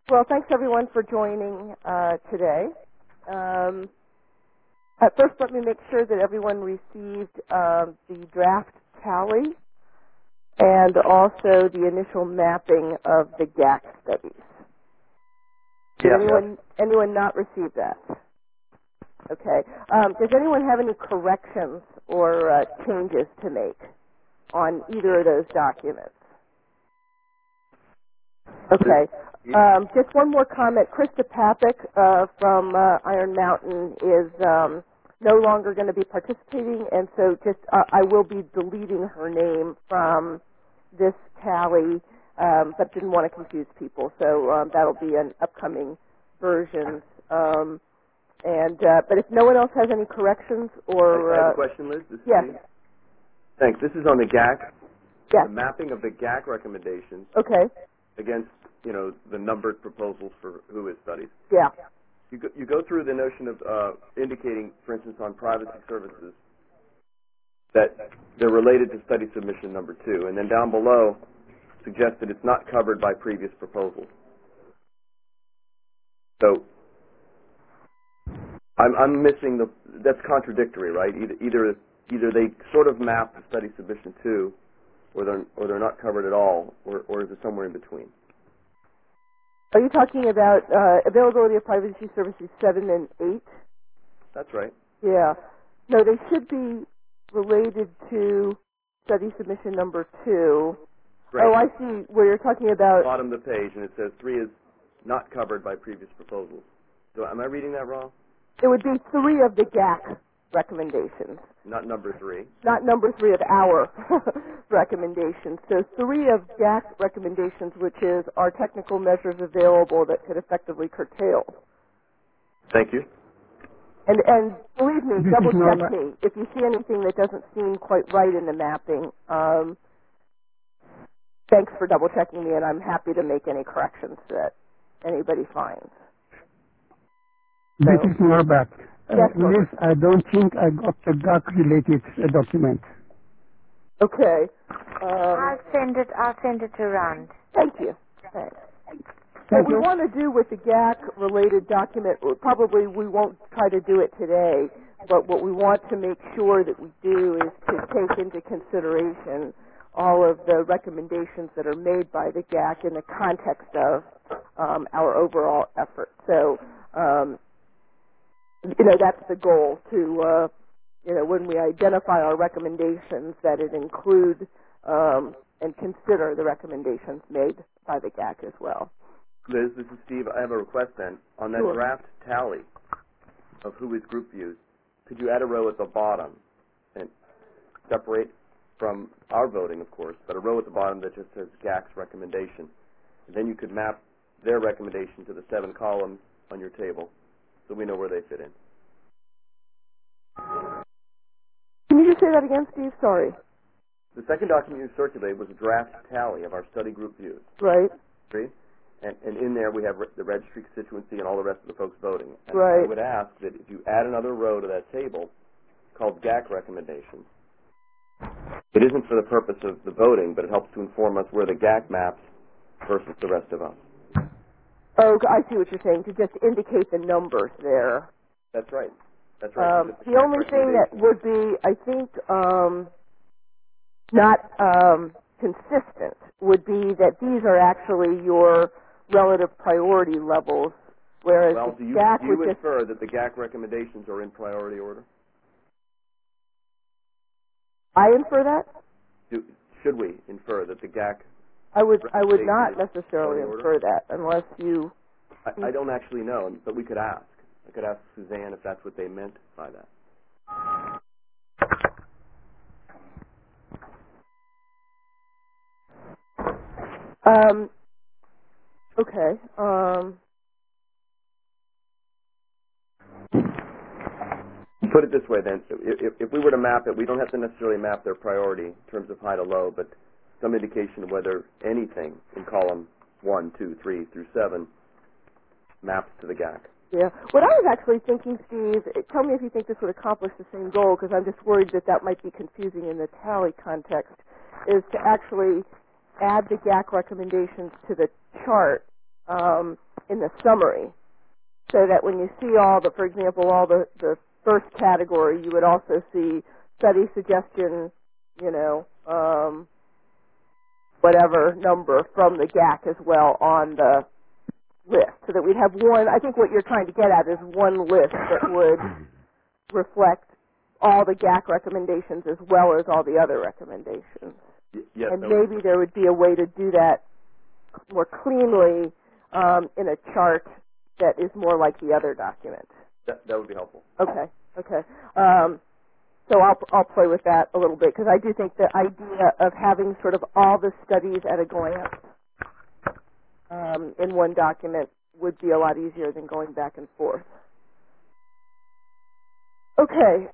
Well, thanks everyone for joining today. First, let me make sure that everyone received the draft tally and also the initial mapping of the GAC studies. Did anyone not receive that? Okay. Does anyone have any corrections or changes to make on either of those documents? Okay. Just one more comment. Krista Papik from Iron Mountain is no longer going to be participating, and so just I will be deleting her name from this tally, but didn't want to confuse people, so that'll be an upcoming version. But if no one else has any corrections or... I have a question, Liz. This is yes. Steve. Thanks. This is on the GAC. Yes. The mapping of the GAC recommendations okay. against, the numbered proposals for WHOIS studies. Yeah. You go through the notion of indicating, for instance, on privacy services, that they're related to study submission number 2, and then down below suggest that it's not covered by previous proposals. So I'm missing that's contradictory, right? Either they sort of map the study submission 2, or they're not covered at all, or is it somewhere in between? Are you talking about availability of privacy services 7 and 8? That's right. Yeah. No, they should be related to study submission number 2. Right. Oh, I see where you're talking about... Bottom of the page, and it says 3 is not covered by previous proposals. So am I reading that wrong? It would be 3 of the GAC recommendations. Not number 3. Not number 3 of our recommendations. So 3 of GAC recommendations, which is are technical measures available that could effectively curtail. Thank you. And believe me, double check me. If you see anything that doesn't seem quite right in the mapping, thanks for double checking me, and I'm happy to make any corrections that anybody finds. This is Norbert. Yes, Liz, I don't think I got the GAC-related document. Okay. I'll send it around. Thank you. Thanks. What we want to do with the GAC-related document, probably we won't try to do it today, but what we want to make sure that we do is to take into consideration all of the recommendations that are made by the GAC in the context of our overall effort. So, that's the goal to, when we identify our recommendations, that it include and consider the recommendations made by the GAC as well. Liz, this is Steve. I have a request then. On that Sure. draft tally of WHOIS group views, could you add a row at the bottom and separate from our voting, of course, but a row at the bottom that just says GAC's recommendation. And then you could map their recommendation to the 7 columns on your table so we know where they fit in. Can you just say that again, Steve? Sorry. The second document you circulated was a draft tally of our study group views. Right. Agree? And in there we have the registry constituency and all the rest of the folks voting. And right. I would ask that if you add another row to that table called GAC recommendations, it isn't for the purpose of the voting, but it helps to inform us where the GAC maps versus the rest of us. Oh, I see what you're saying, to just indicate the numbers there. That's right. That's right. The only thing that would be, I think, not consistent would be that these are actually your relative priority levels, whereas the GAC do you would infer that the GAC recommendations are in priority order? I infer that? Should we infer that the GAC... I would not necessarily infer that unless you... I don't actually know, but we could ask. I could ask Suzanne if that's what they meant by that. Okay. Put it this way, then. If we were to map it, we don't have to necessarily map their priority in terms of high to low, but some indication of whether anything in column 1, 2, 3 through 7 maps to the GAC. Yeah. What I was actually thinking, Steve, tell me if you think this would accomplish the same goal, because I'm just worried that that might be confusing in the tally context, is to actually add the GAC recommendations to the chart in the summary, so that when you see all the, for example, all the first category, you would also see study suggestion, whatever number from the GAC as well on the list, so that we'd have one. I think what you're trying to get at is one list that would reflect all the GAC recommendations as well as all the other recommendations. Yes, and maybe there would be a way to do that more cleanly in a chart that is more like the other document. That would be helpful. Okay. So I'll play with that a little bit, because I do think the idea of having sort of all the studies at a glance in one document would be a lot easier than going back and forth. Okay.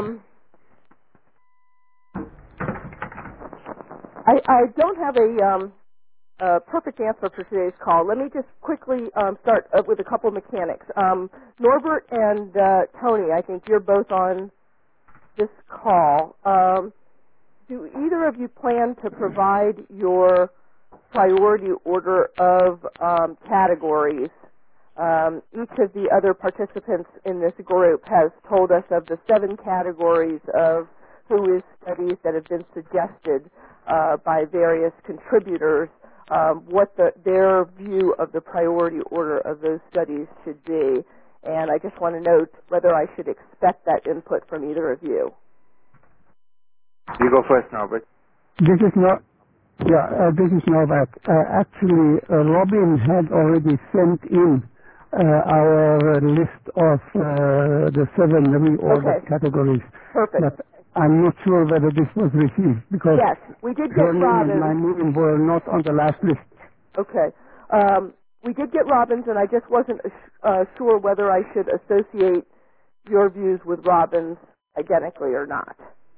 I don't have a perfect answer for today's call. Let me just quickly start with a couple mechanics. Norbert and Tony, I think you're both on this call. Do either of you plan to provide your priority order of categories? Each of the other participants in this group has told us of the 7 categories of WHOIS studies that have been suggested by various contributors, what their view of the priority order of those studies should be. And I just want to note whether I should expect that input from either of you. You go first, Norbert. This is not. This is Novak. Actually, Robin had already sent in our list of the 7 reordered categories. Perfect. But I'm not sure whether this was received, because yes, we did get her name Robin's. and my name were not on the last list. Okay. We did get Robin's, and I just wasn't sure whether I should associate your views with Robin's identically or not.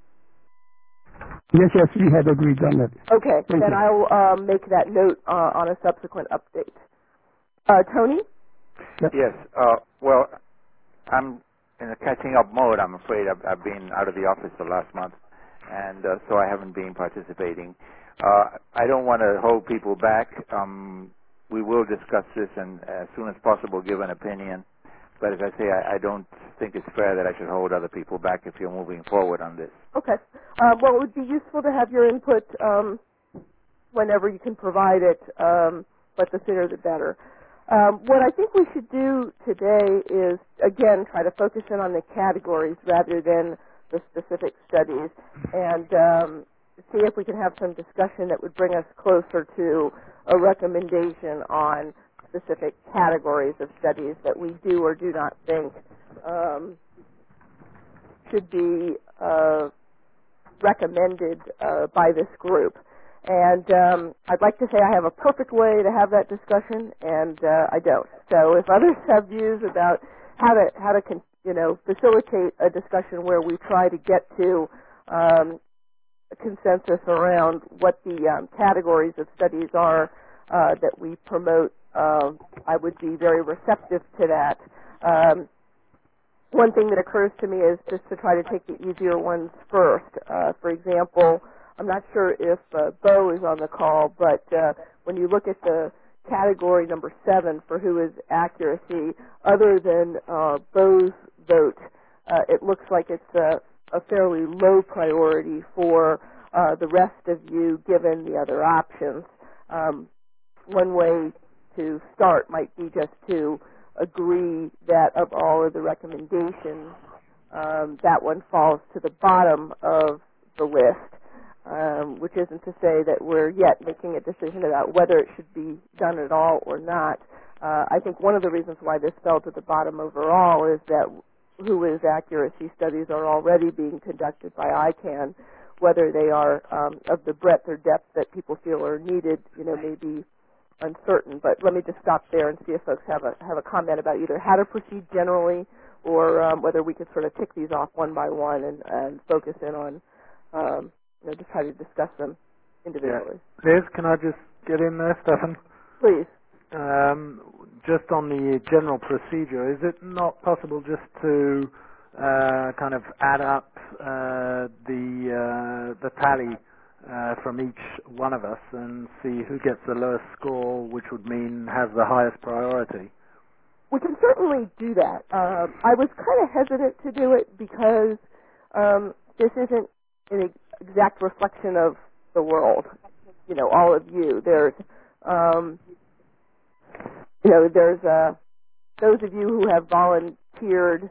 Yes, we had agreed on that. Okay, Thank then you. I'll make that note on a subsequent update. Tony? Yes. Well, I'm in a catching up mode, I'm afraid. I've been out of the office the last month, and so I haven't been participating. I don't want to hold people back. We will discuss this and as soon as possible give an opinion. But as I say, I don't think it's fair that I should hold other people back if you're moving forward on this. Okay. Well, it would be useful to have your input whenever you can provide it, but the sooner the better. What I think we should do today is, again, try to focus in on the categories rather than the specific studies, and see if we can have some discussion that would bring us closer to a recommendation on specific categories of studies that we do or do not think should be recommended by this group. And I'd like to say I have a perfect way to have that discussion, and I don't. So if others have views about how to facilitate a discussion where we try to get to a consensus around what the categories of studies are that we promote, I would be very receptive to that. One thing that occurs to me is just to try to take the easier ones first. For example, I'm not sure if Bo is on the call, but when you look at the category number 7 for WHOIS accuracy, other than Bo's vote, it looks like it's a fairly low priority for the rest of you, given the other options. One way to start might be just to agree that of all of the recommendations, that one falls to the bottom of the list, which isn't to say that we're yet making a decision about whether it should be done at all or not. I think one of the reasons why this fell to the bottom overall is that WHOIS accuracy studies are already being conducted by ICANN. Whether they are of the breadth or depth that people feel are needed, may be uncertain. But let me just stop there and see if folks have a comment about either how to proceed generally or whether we could sort of tick these off one by one and focus in on, just try to discuss them individually. Yeah. Liz, can I just get in there, Stefan? Please. Just on the general procedure, is it not possible just to kind of add up the tally from each one of us and see who gets the lowest score, which would mean has the highest priority. We can certainly do that. I was kind of hesitant to do it because this isn't an exact reflection of the world. You know, all of you. There's, there's those of you who have volunteered.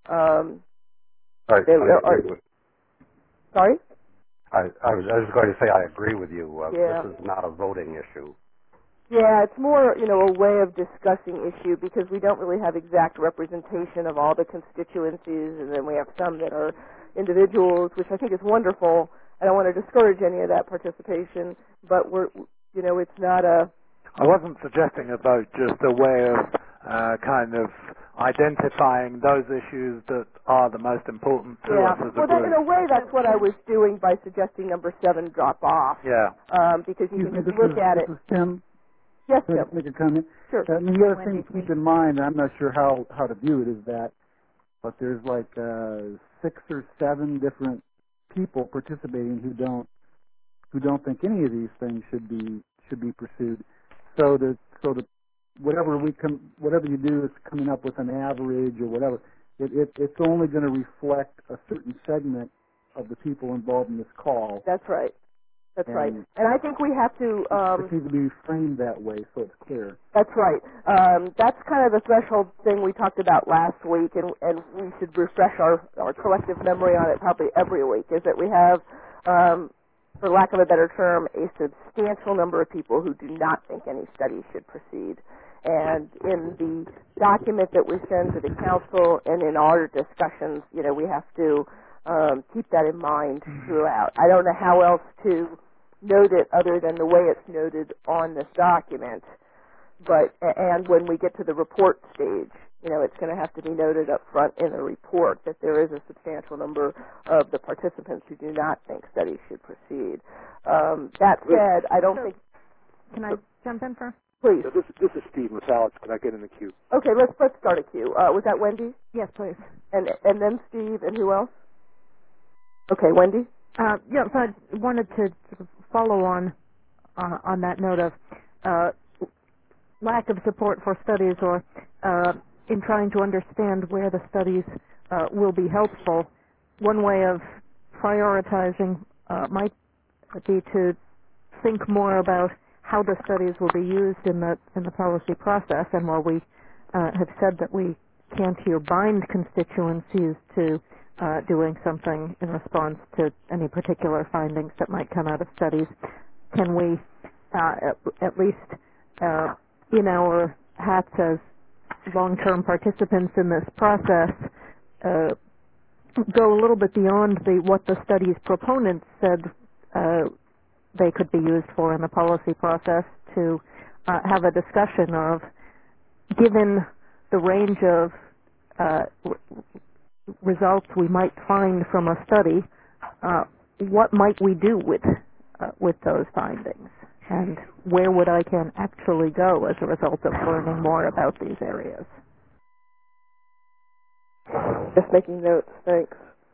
I agree with. Sorry? I was going to say I agree with you. Yeah. This is not a voting issue. Yeah, it's more, a way of discussing issue because we don't really have exact representation of all the constituencies, and then we have some that are individuals, which I think is wonderful. I don't want to discourage any of that participation, but it's not a... I wasn't suggesting about just a way of kind of identifying those issues that are the most important to us as a group. Well, in a way, that's what I was doing by suggesting number 7 drop off. Yeah. Because you can just look at it. This is Tim. Yes, Can Tim. I make a comment? Sure. I mean, the other thing to keep in mind, and I'm not sure how to view it, is that but there's like 6 or 7 different people participating who don't think any of these things should be pursued. So whatever you do, it's coming up with an average or whatever. It's only going to reflect a certain segment of the people involved in this call. That's right. That's right. And I think we have to... it needs to be framed that way so it's clear. That's right. That's kind of the threshold thing we talked about last week, and we should refresh our collective memory on it probably every week, is that we have, for lack of a better term, a substantial number of people who do not think any study should proceed. And in the document that we send to the council and in our discussions, we have to keep that in mind throughout. I don't know how else to note it other than the way it's noted on this document. And when we get to the report stage, it's going to have to be noted up front in the report that there is a substantial number of the participants who do not think studies should proceed. That said, I don't think... Can I jump in first? Please. This is Steve Alex. Can I get in the queue? Okay, let's start a queue. Was that Wendy? Yes, please. And then Steve, and who else? Okay, Wendy? So I wanted to sort of follow on that note of lack of support for studies or in trying to understand where the studies will be helpful. One way of prioritizing might be to think more about how the studies will be used in the policy process. And while we have said that we can't here bind constituencies to doing something in response to any particular findings that might come out of studies, can we at least in our hats as long-term participants in this process go a little bit beyond what the study's proponents said they could be used for in the policy process to have a discussion of, given the range of results we might find from a study, what might we do with those findings, and where would I can actually go as a result of learning more about these areas? Just making notes, thanks.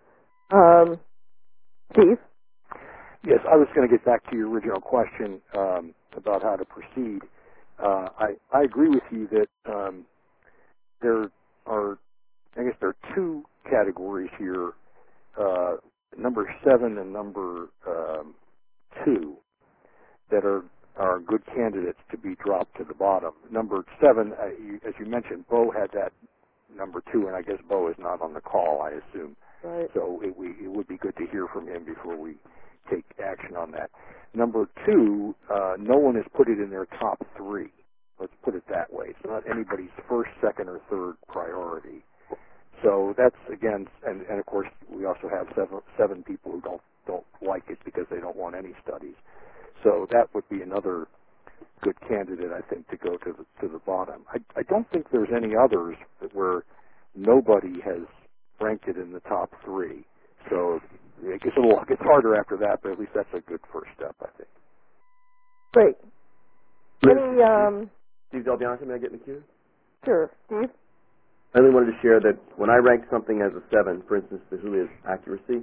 Steve? Yes, I was going to get back to your original question about how to proceed. I agree with you that there are two categories here, number 7 and number 2, that are good candidates to be dropped to the bottom. Number 7, as you mentioned, Bo had that number 2, and I guess Bo is not on the call, I assume. Right. So it would be good to hear from him before we take action on that. Number 2, no one has put it in their top 3. Let's put it that way. It's not anybody's first, second, or third priority. So that's, again, and of course we also have seven people who don't like it because they don't want any studies. So that would be another good candidate, I think, to go to the bottom. I don't think there's any others where nobody has ranked it in the top 3. So it gets harder after that, but at least that's a good first step, I think. Great. Any, Steve DelBianco, may I get in the queue? Sure. Steve? I only wanted to share that when I rank something as a 7, for instance, the Julia's accuracy,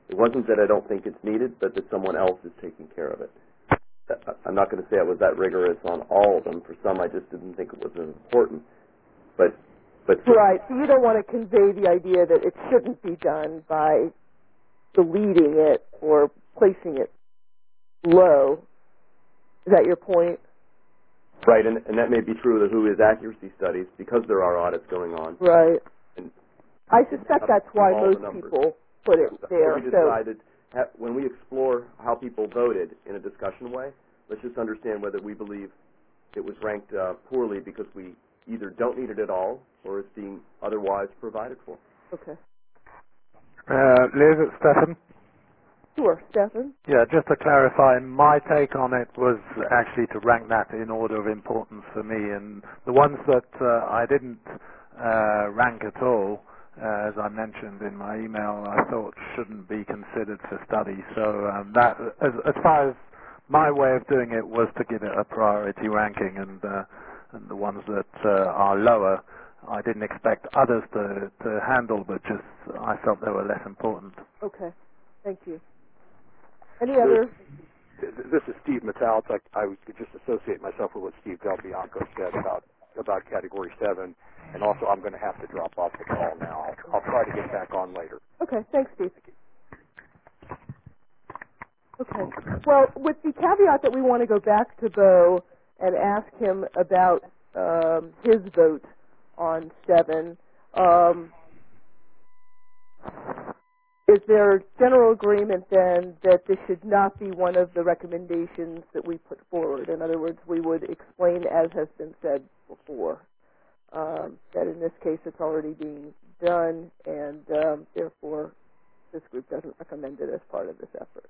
It wasn't that I don't think it's needed, but that someone else is taking care of it. I'm not going to say I was that rigorous on all of them. For some, I just didn't think it was as important. But right. So you don't want to convey the idea that it shouldn't be done by deleting it or placing it low. Is that your point? Right, and that may be true of the WHOIS accuracy studies because there are audits going on. Right. And I suspect that's why most people put it there. We decided, when we explore how people voted in a discussion way, let's just understand whether we believe it was ranked poorly because we either don't need it at all or it's being otherwise provided for. Okay. Liz, it's Stefan. Sure, Stefan. Yeah, just to clarify, my take on it was actually to rank that in order of importance for me, and the ones that I didn't rank at all, as I mentioned in my email, I thought shouldn't be considered for study. So that, as far as my way of doing it, was to give it a priority ranking, and the ones that are lower, I didn't expect others to handle, but just I felt they were less important. Okay, thank you. Any other? This is Steve Metals. I could just associate myself with what Steve Del Bianco said about Category 7, and also I'm going to have to drop off the call now. I'll try to get back on later. Okay, thanks, Steve. Okay. Well, with the caveat that we want to go back to Bo and ask him about his vote on 7, is there general agreement then that this should not be one of the recommendations that we put forward? In other words, we would explain, as has been said before, that in this case it's already being done, and therefore this group doesn't recommend it as part of this effort.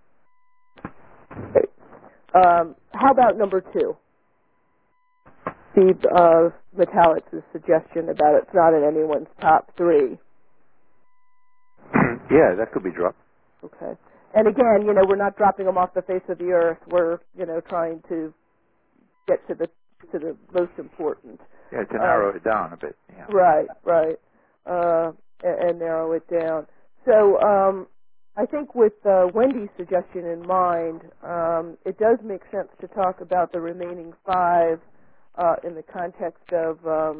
Okay. How about number 2? Steve Metallic's suggestion about it's not in anyone's top 3. Yeah, that could be dropped. Okay. And again, we're not dropping them off the face of the earth. We're, trying to get to the most important. Yeah, to narrow it down a bit. Yeah. Right. And narrow it down. So I think with Wendy's suggestion in mind, it does make sense to talk about the remaining 5 in the context of,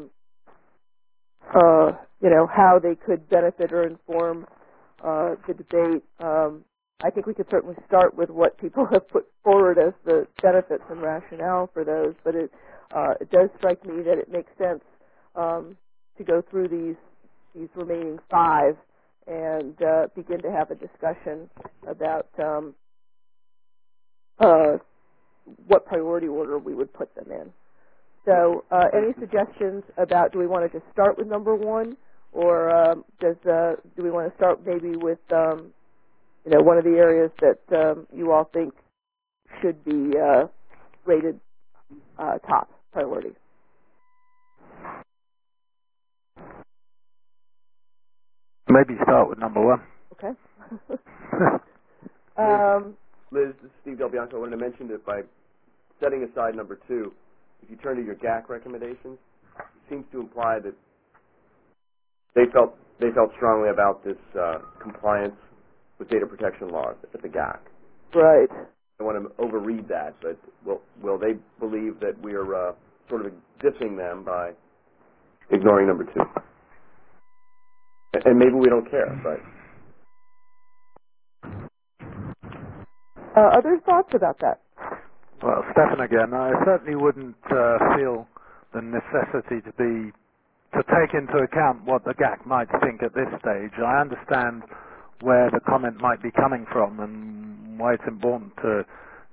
how they could benefit or inform the debate. I think we could certainly start with what people have put forward as the benefits and rationale for those, but it does strike me that it makes sense to go through these remaining 5 and begin to have a discussion about what priority order we would put them in. So any suggestions about, do we want to just start with number 1, or do we want to start maybe with one of the areas that you all think should be rated top priority? Maybe start with number 1. Okay. Liz, this is Steve Del Bianco. I wanted to mention that by setting aside number 2, if you turn to your GAC recommendations, it seems to imply that they felt strongly about this compliance with data protection laws at the GAC. Right. I want to overread that, but will they believe that we are sort of dissing them by ignoring number 2? And maybe we don't care, but... Other thoughts about that? Well, Stefan again, I certainly wouldn't feel the necessity to take into account what the GAC might think at this stage. I understand where the comment might be coming from and why it's important to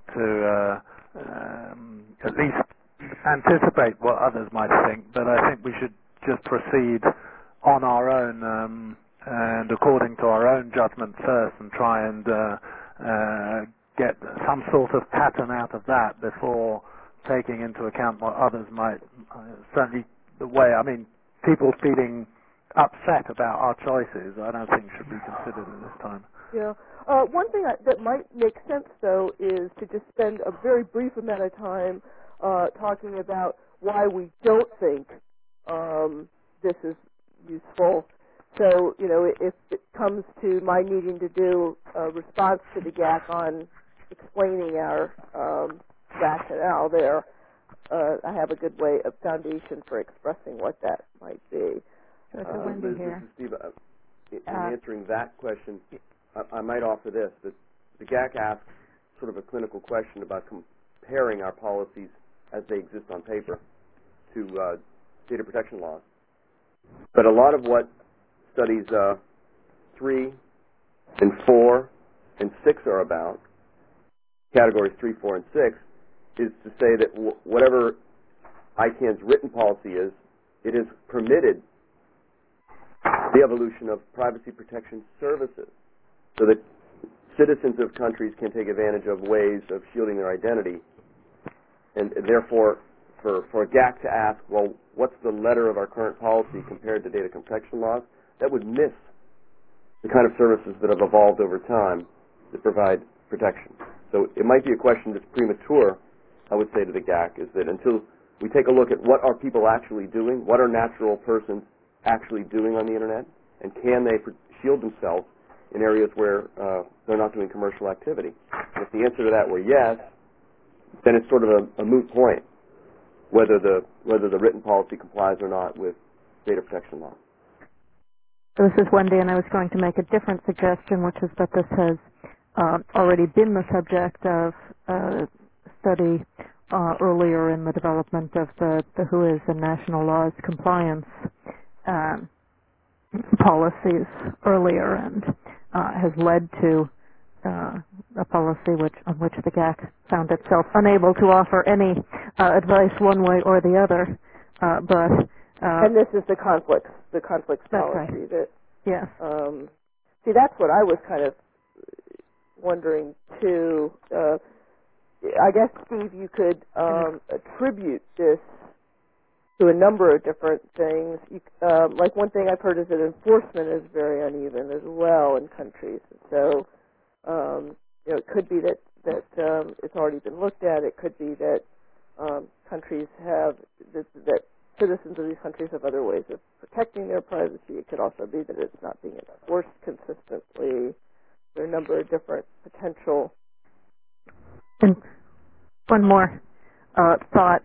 at least anticipate what others might think, but I think we should just proceed on our own and according to our own judgment first and try and get some sort of pattern out of that before taking into account what others might, certainly the way, people feeling upset about our choices, I don't think should be considered at this time. Yeah. One thing that might make sense, though, is to just spend a very brief amount of time talking about why we don't think this is useful. So, if it comes comes to my needing to do a response to the GAC on explaining our rationale there, I have a good way of foundation for expressing what that might be. Liz, this is Steve. In answering that question, I might offer this, that the GAC asks sort of a clinical question about comparing our policies as they exist on paper to data protection laws. But a lot of what studies 3 and 4 and 6 are about, categories 3, 4, and 6, is to say that whatever ICANN's written policy is, it has permitted the evolution of privacy protection services so that citizens of countries can take advantage of ways of shielding their identity. And therefore, for a GAC to ask, well, what's the letter of our current policy compared to data protection laws, that would miss the kind of services that have evolved over time that provide protection. So it might be a question that's premature, I would say to the GAC, is that until we take a look at what are people actually doing, what are natural persons actually doing on the Internet, and can they shield themselves in areas where they're not doing commercial activity? And if the answer to that were yes, then it's sort of a moot point whether the written policy complies or not with data protection law. This is Wendy, and I was going to make a different suggestion, which is that this has already been the subject of study earlier in the development of the WHOIS and national laws compliance policies earlier, and has led to a policy on which the GAC found itself unable to offer any advice one way or the other. And this is the conflicts policy. Right. That. Yes. See, that's what I was kind of wondering too. I guess, Steve, you could attribute this to a number of different things. Like one thing I've heard is that enforcement is very uneven as well in countries. So, it could be that it's already been looked at. It could be that countries have that citizens of these countries have other ways of protecting their privacy. It could also be that it's not being enforced consistently. There are a number of different potential. And one more thought.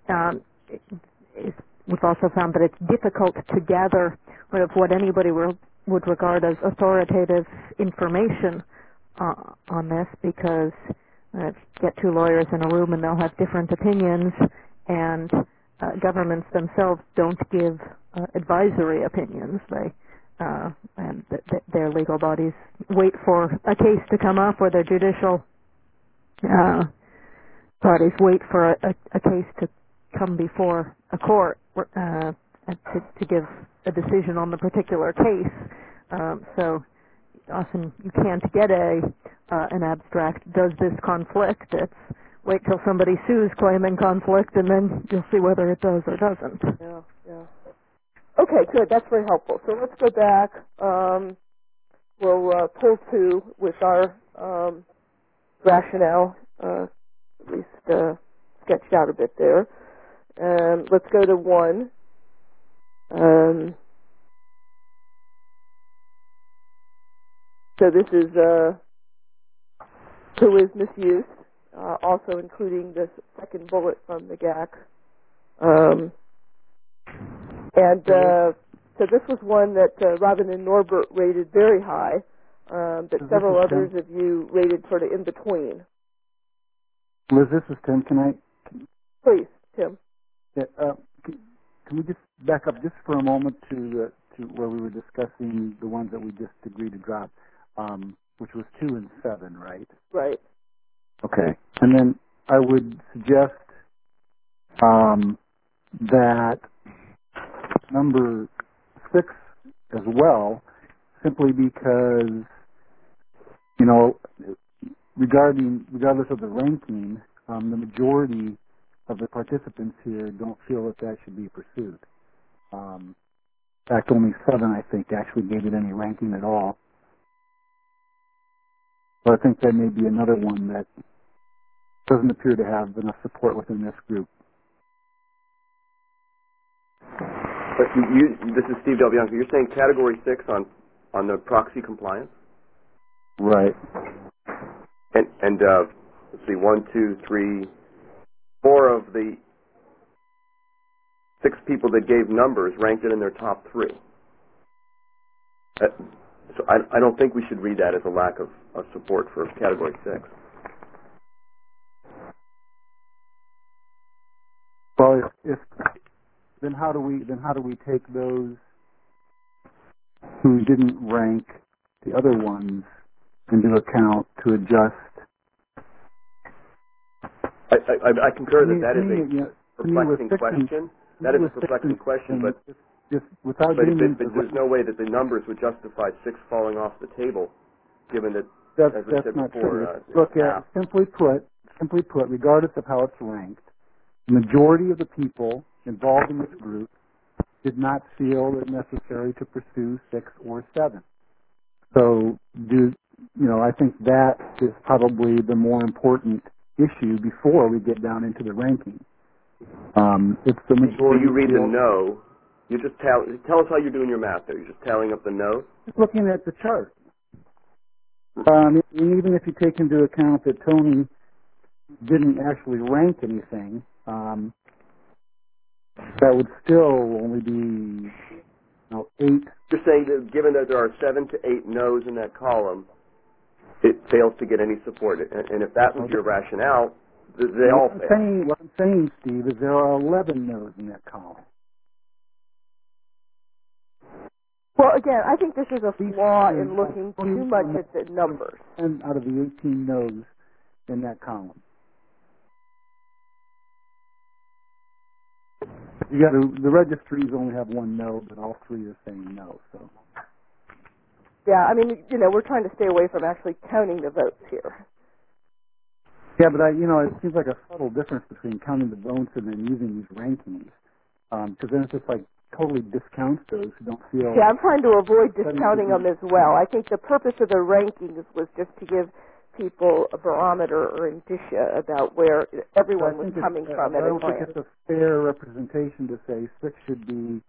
We've also found that it's difficult to gather what anybody would regard as authoritative information on this, because get two lawyers in a room and they'll have different opinions, and governments themselves don't give advisory opinions. And their legal bodies wait for a case to come up, or their judicial bodies wait for a case to come before a court to give a decision on the particular case. So often you can't get an abstract, does this conflict? It's wait till somebody sues claiming conflict, and then you'll see whether it does or doesn't. Yeah. Okay, good. That's very helpful. So let's go back. We'll pull 2 with our rationale, at least sketched out a bit there. Let's go to 1. So this is WHOIS misuse, also including this second bullet from the GAC. So this was one that Robin and Norbert rated very high, but several others of you rated sort of in between. Liz, this is Tim. Can I? Please, Tim. Yeah, can we just back up just for a moment to where we were discussing the ones that we just agreed to drop, which was 2 and 7, right? Right. Okay. And then I would suggest that number 6 as well, simply because, regardless of the ranking, the majority of the participants here don't feel that should be pursued. In fact, only 7, I think, actually gave it any ranking at all. So I think that may be another one that doesn't appear to have enough support within this group. But this is Steve Del Bianco. You're saying Category 6 on on the proxy compliance. Right. And let's see, 1, 2, 3, 4 of the 6 people that gave numbers ranked it in their top 3. So I don't think we should read that as a lack of support for category 6. Well, then how do we take those who didn't rank the other ones into account to adjust? I concur that is a perplexing question. That is a perplexing question, but just without but there's no way that the numbers would justify 6 falling off the table, given that, as we said not before, true. Look at simply put, regardless of how it's ranked, the majority of the people involved in this group did not feel it necessary to pursue 6 or 7. So, I think that is probably the more important issue before we get down into the ranking. It's the majority. So you read the no. You just tell us how you're doing your math there. You're just tallying up the no's? Just looking at the chart. Even if you take into account that Tony didn't actually rank anything, that would still only be 8. You're saying that given that there are 7 to 8 no's in that column, it fails to get any support. And if that was your rationale, they all fail. What I'm saying, Steve, is there are 11 no's in that column. Well, again, I think this is a flaw in looking too much at the numbers. And out of the 18 no's in that column. The registries only have 1 no, but all 3 are saying no. So. Yeah, I mean, we're trying to stay away from actually counting the votes here. Yeah, but it seems like a subtle difference between counting the votes and then using these rankings, because then it's just like totally discounts those who don't feel. Yeah, I'm trying to avoid discounting them as well. I think the purpose of the rankings was just to give people a barometer or indicia about where everyone was coming from at a glance. I don't think it's a fair representation to say 6 should be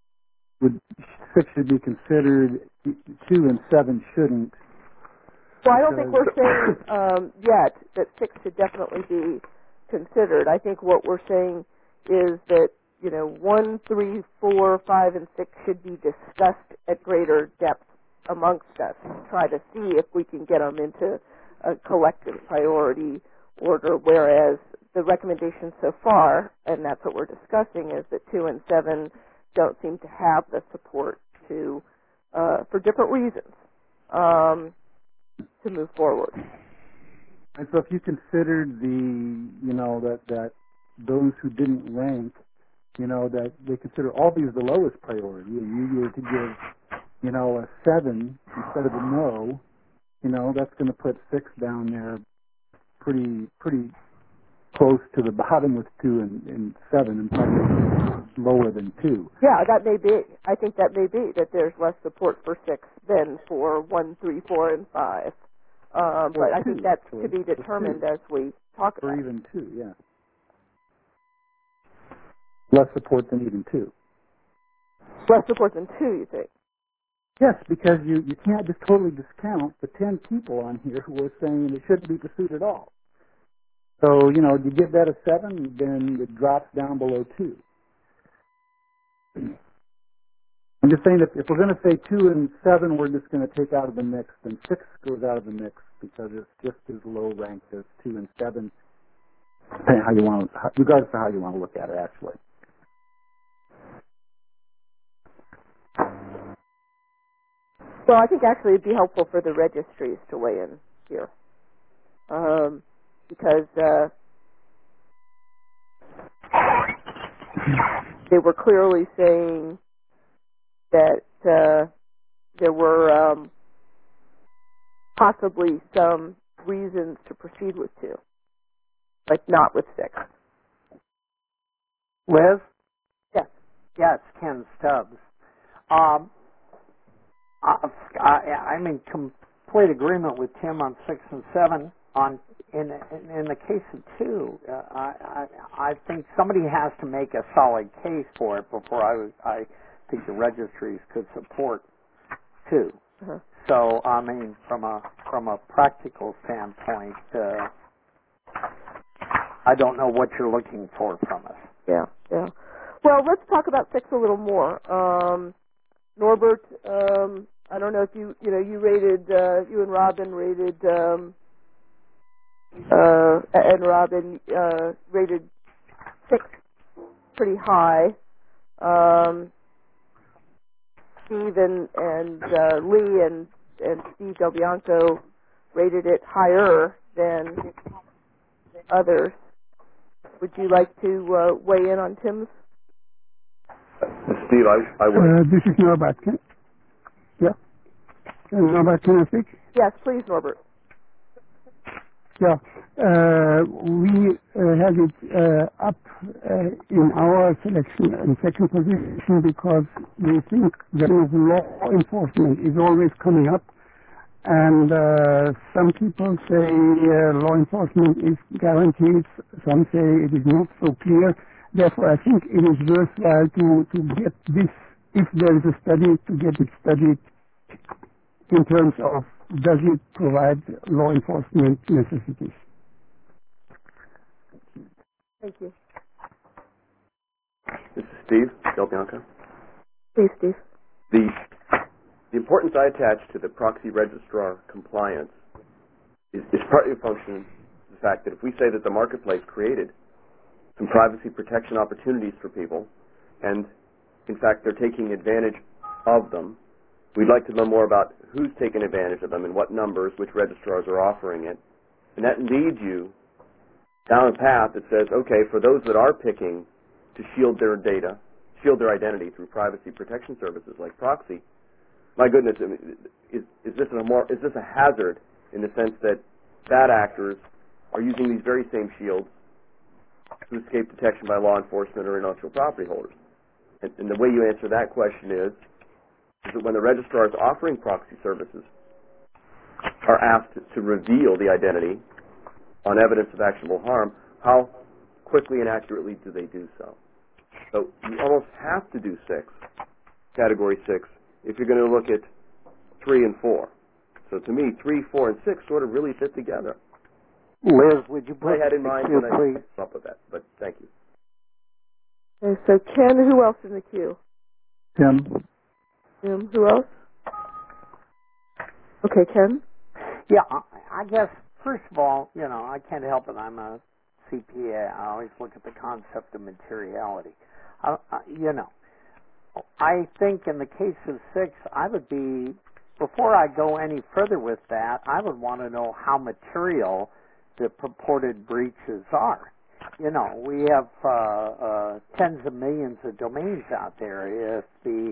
considered, 2 and 7 shouldn't. Well, I don't think we're saying yet that 6 should definitely be considered. I think what we're saying is that 1, 3, 4, 5, and 6 should be discussed at greater depth amongst us to try to see if we can get them into a collective priority order, whereas the recommendation so far, and that's what we're discussing, is that 2 and 7 don't seem to have the support to, for different reasons, to move forward. And so if you considered that those who didn't rank, that they consider all these the lowest priority, and you were to give, a 7 instead of a no, that's going to put 6 down there pretty close to the bottom with 2 and 7, and probably lower than 2. Yeah, that may be. I think that may be that there's less support for 6 than for 1, 3, 4, and 5. But I think that's to be determined as we talk about it. Or even 2, yeah. Less support than even 2. Less support than 2, you think? Yes, because you can't just totally discount the 10 people on here who are saying it shouldn't be pursued at all. So, you give that a 7, then it drops down below 2. I'm just saying that if we're going to say 2 and 7 we're just going to take out of the mix, then 6 goes out of the mix because it's just as low ranked as 2 and 7, regardless of how you want to look at it, actually. Well, I think actually it'd be helpful for the registries to weigh in here. Because they were clearly saying that there were possibly some reasons to proceed with 2, like not with 6. Liz? Yes. Yeah, it's Ken Stubbs. I'm in complete agreement with Tim on 6 and 7. In the case of 2, I think somebody has to make a solid case for it before I think the registries could support 2. Uh-huh. So, I mean, from a practical standpoint, I don't know what you're looking for from us. Yeah. Well, let's talk about 6 a little more. Norbert, I don't know if you rated, you and Robin rated, rated 6 pretty high. Steve and Lee and Steve Del Bianco rated it higher than others. Would you like to weigh in on Tim's? Steve, I would. This is Norbert. Yeah. Norbert, can I speak? Yes, please, Norbert. Yeah. We have it up in our selection in second position because we think that law enforcement is always coming up. And some people say law enforcement is guaranteed. Some say it is not so clear. Therefore, I think it is worthwhile to get this, if there is a study, to get it studied in terms of does it provide law enforcement necessities. Thank you. This is Steve Del Bianco. Please, Steve. The importance I attach to the proxy registrar compliance is partly a function of the fact that if we say that the marketplace created some privacy protection opportunities for people, and in fact they're taking advantage of them, we'd like to know more about who's taking advantage of them and what numbers, which registrars are offering it. And that leads you down a path that says, okay, for those that are picking to shield their data, shield their identity through privacy protection services like proxy, my goodness, I mean, is this a hazard in the sense that bad actors are using these very same shields to escape detection by law enforcement or intellectual property holders? And the way you answer that question is that when the registrars offering proxy services are asked to reveal the identity on evidence of actionable harm, how quickly and accurately do they do so? So you almost have to do 6, category 6, if you're going to look at 3 and 4. So to me, 3, 4, and 6 sort of really fit together. Liz, would you put I had in mind queue, when I please? came up with that, but thank you. Okay, so Ken, who else in the queue? Tim. Who else? Okay, Ken? Yeah, I guess, first of all, I can't help it. I'm a CPA. I always look at the concept of materiality. I think in the case of 6, before I go any further with that, I would want to know how material the purported breaches are. We have tens of millions of domains out there. If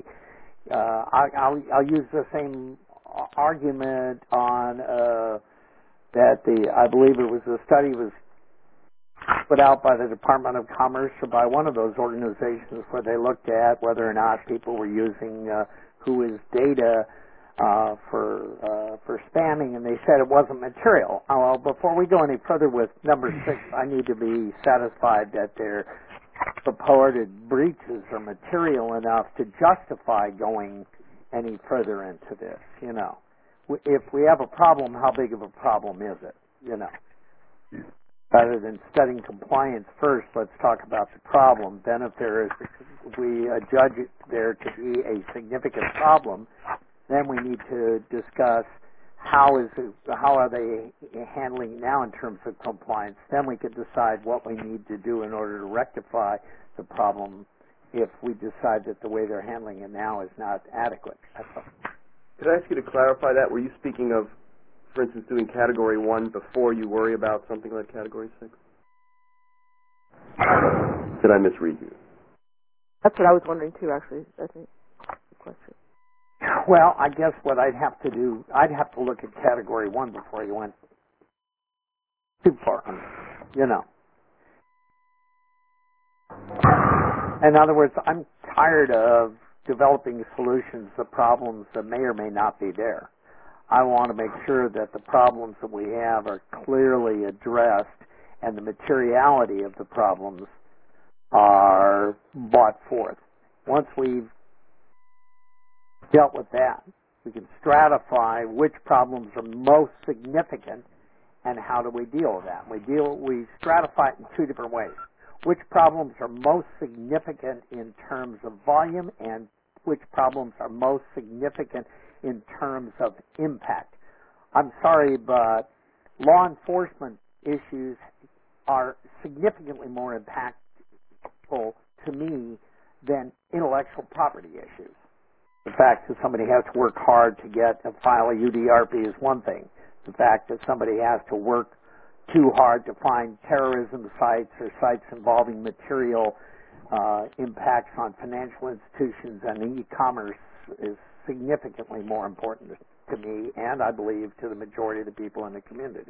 I'll use the same argument on that I believe it was a study was put out by the Department of Commerce or by one of those organizations where they looked at whether or not people were using WHOIS data for spamming, and they said it wasn't material. Well, before we go any further with number 6, I need to be satisfied that their purported breaches are material enough to justify going any further into this. If we have a problem, how big of a problem is it? Rather than studying compliance first, let's talk about the problem. Then if we judge it there to be a significant problem, then we need to discuss how are they handling it now in terms of compliance. Then we could decide what we need to do in order to rectify the problem if we decide that the way they're handling it now is not adequate. That's all. Could I ask you to clarify that? Were you speaking of, for instance, doing Category 1 before you worry about something like Category 6? Did I misread you? That's what I was wondering, too, actually. I think the question. Well, I guess what I'd have to do, I'd have to look at Category 1 before you went too far. In other words, I'm tired of developing solutions to problems that may or may not be there. I want to make sure that the problems that we have are clearly addressed and the materiality of the problems are brought forth. Once we've dealt with that, We can stratify which problems are most significant and how do we deal with that. We stratify it in two different ways. Which problems are most significant in terms of volume and which problems are most significant in terms of impact. I'm sorry, but law enforcement issues are significantly more impactful to me than intellectual property issues. The fact that somebody has to work hard to file a UDRP is one thing. The fact that somebody has to work too hard to find terrorism sites or sites involving material impacts on financial institutions and e-commerce is significantly more important to me and I believe to the majority of the people in the community.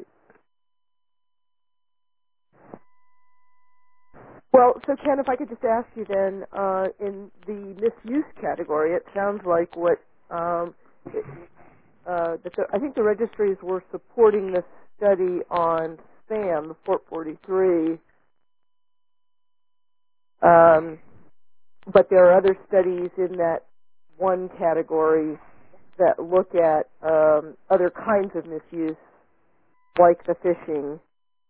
Well, so Ken, if I could just ask you then, in the misuse category, it sounds like what I think the registries were supporting the study on SPAM, the Fort 43, but there are other studies in that one category that look at other kinds of misuse, like the phishing.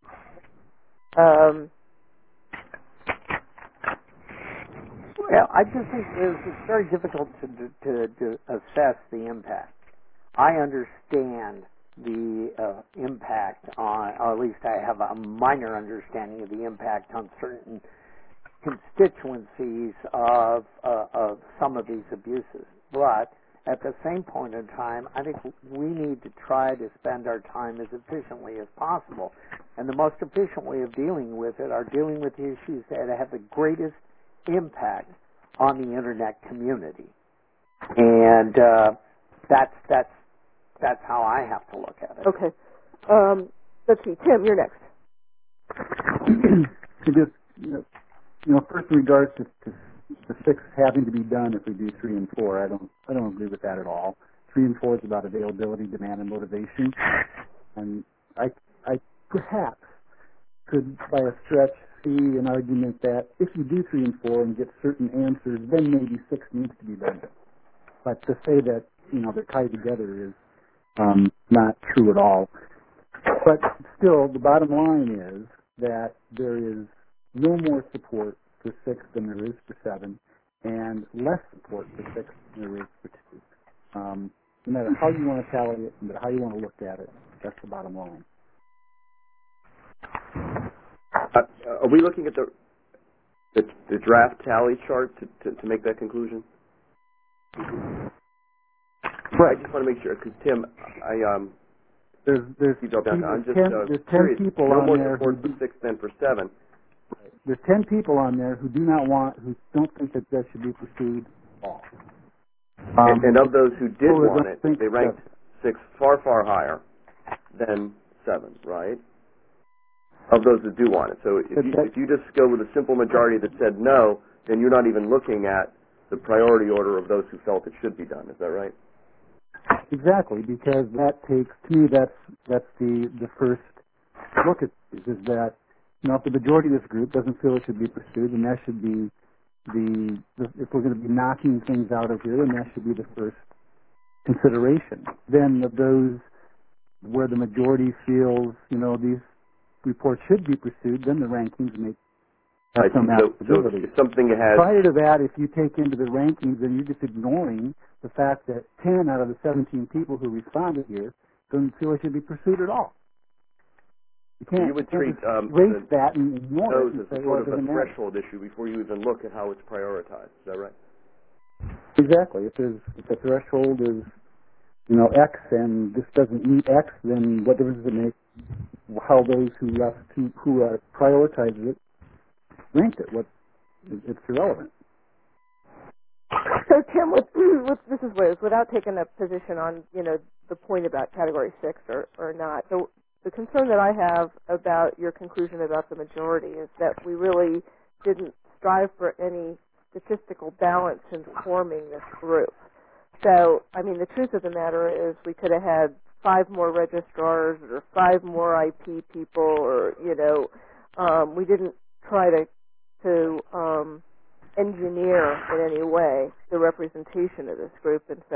Well, I just think it's very difficult to assess the impact. I understand the impact on, or at least I have a minor understanding of the impact on certain constituencies of some of these abuses. But at the same point in time, I think we need to try to spend our time as efficiently as possible. And the most efficient way of dealing with it are dealing with the issues that have the greatest impact on the internet community. And that's how I have to look at it. Okay. Let's see. Tim, you're next. Just, first in regards to the 6 having to be done if we do 3 and 4, I don't agree with that at all. 3 and 4 is about availability, demand, and motivation. And I perhaps could, by a stretch, see an argument that if you do 3 and 4 and get certain answers, then maybe 6 needs to be done. But to say that, they're tied together is not true at all. But still, the bottom line is that there is no more support for 6 than there is for 7, and less support for 6 than there is for 2. No matter how you want to tally it, no matter how you want to look at it, that's the bottom line. Are we looking at the draft tally chart to make that conclusion? Right. I just want to make sure, because Tim, there's 10 people no on more there support for 6 than for 7. There's 10 people on there who who don't think that should be pursued at all. And of those who did want it, they ranked 6 far, far higher than 7, right? Of those that do want it. So if you just go with a simple majority that said no, then you're not even looking at the priority order of those who felt it should be done. Is that right? Exactly, because that takes, to me, that's the first look at this, is that, if the majority of this group doesn't feel it should be pursued, then that should be if we're going to be knocking things out of here, then that should be the first consideration. Then of those where the majority feels, these reports should be pursued, then the rankings make some applicability. So something has... Prior to that, if you take into the rankings, then you're just ignoring the fact that 10 out of the 17 people who responded here don't feel it should be pursued at all. You can't, you would treat raise that and ignore it. Those as sort of a threshold issue before you even look at how it's prioritized. Is that right? Exactly. If the threshold is, X and this doesn't meet X, then what difference does it make how those who prioritized it ranked it? It's irrelevant. So, Tim, this is Liz. Without taking a position on, the point about Category 6 or not, the concern that I have about your conclusion about the majority is that we really didn't strive for any statistical balance in forming this group. So, the truth of the matter is we could have had 5 more registrars or 5 more IP people, or, we didn't try to engineer in any way the representation of this group. In fact,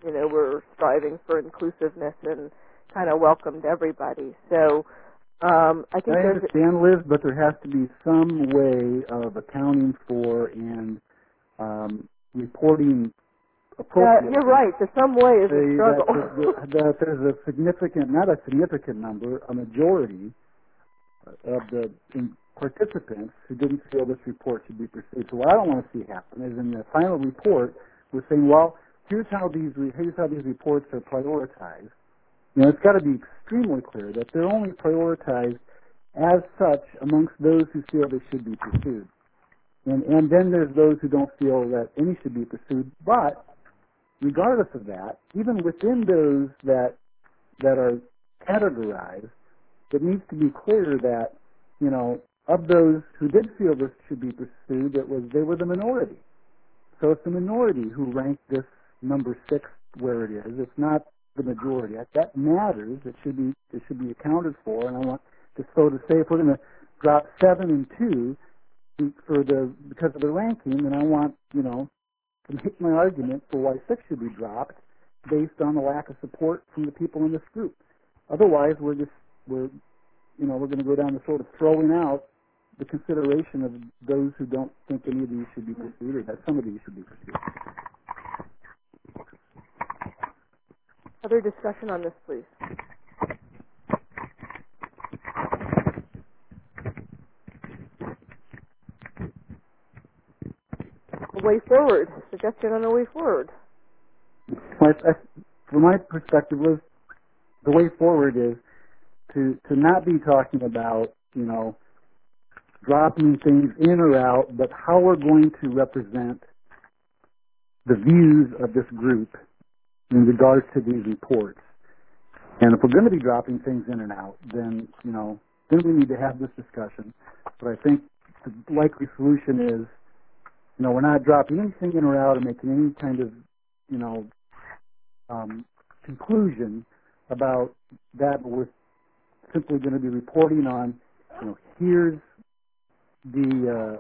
we're striving for inclusiveness and kind of welcomed everybody. So I think I understand, Liz, but there has to be some way of accounting for and reporting appropriately. You're right. The some way is a struggle. That there's a significant, not a significant number, a majority of the participants who didn't feel this report should be pursued. So what I don't want to see happen is in the final report, we're saying, well, here's how these reports are prioritized. It's got to be extremely clear that they're only prioritized as such amongst those who feel they should be pursued. And then there's those who don't feel that any should be pursued. But regardless of that, even within those that are categorized, it needs to be clear that, of those who did feel this should be pursued, they were the minority. So it's the minority who ranked this number 6 where it is. It's not the majority. That matters. It should be accounted for. And I want to say if we're going to drop 7 and 2 because of the ranking, then I want to make my argument for why 6 should be dropped based on the lack of support from the people in this group. Otherwise, we're going to go down the sort of throwing out the consideration of those who don't think any of these should be pursued or that some of these should be pursued. Other discussion on this, please. A way forward. Suggestion on a way forward. From my perspective, Liz, the way forward is to not be talking about, dropping things in or out, but how we're going to represent the views of this group in regards to these reports. And if we're going to be dropping things in and out, then we need to have this discussion. But I think the likely solution is, we're not dropping anything in or out or making any kind of, conclusion about that, but we're simply going to be reporting on, here's the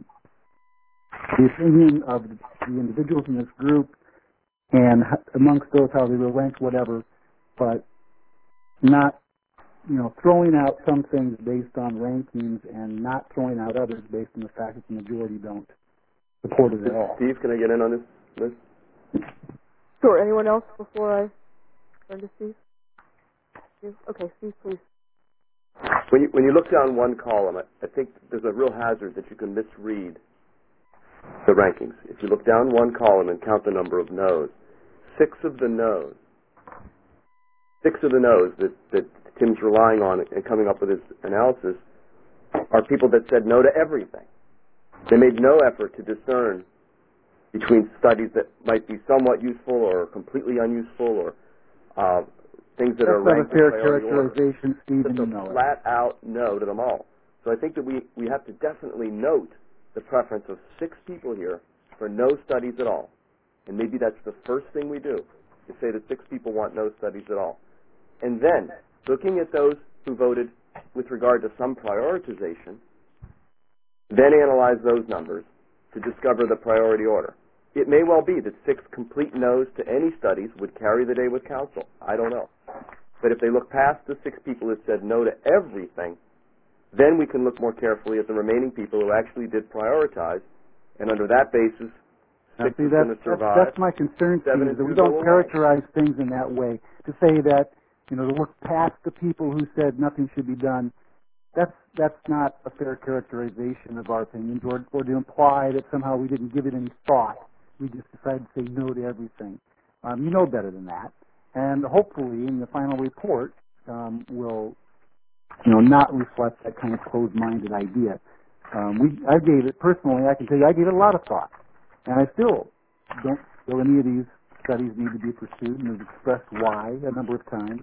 opinion of the individuals in this group, and amongst those how they were ranked, whatever, but not, throwing out some things based on rankings and not throwing out others based on the fact that the majority don't support it at all. Steve, can I get in on this list? Sure. Anyone else before I turn to Steve? Okay, Steve, please. When you look down one column, I think there's a real hazard that you can misread the rankings. If you look down one column and count the number of no's, 6 of the no's that Tim's relying on and coming up with his analysis are people that said no to everything. They made no effort to discern between studies that might be somewhat useful or completely unuseful or things that are ranked in priority order. That's not a fair characterization, Steve, Just a flat-out no to them all. So I think that we have to definitely note the preference of 6 people here for no studies at all. And maybe that's the first thing we do, is say that 6 people want no studies at all. And then, looking at those who voted with regard to some prioritization, then analyze those numbers to discover the priority order. It may well be that 6 complete no's to any studies would carry the day with council. I don't know. But if they look past the 6 people that said no to everything, then we can look more carefully at the remaining people who actually did prioritize, and under that basis, 6 is going to survive. That's my concern, Steve, is that we don't characterize things in that way. To say that, to look past the people who said nothing should be done, that's not a fair characterization of our opinions, or to imply that somehow we didn't give it any thought. We just decided to say no to everything. You know better than that. And hopefully, in the final report, will not reflect that kind of closed-minded idea. I gave it, personally, I can tell you, I gave it a lot of thought. And I still don't feel any of these studies need to be pursued, and have expressed why a number of times.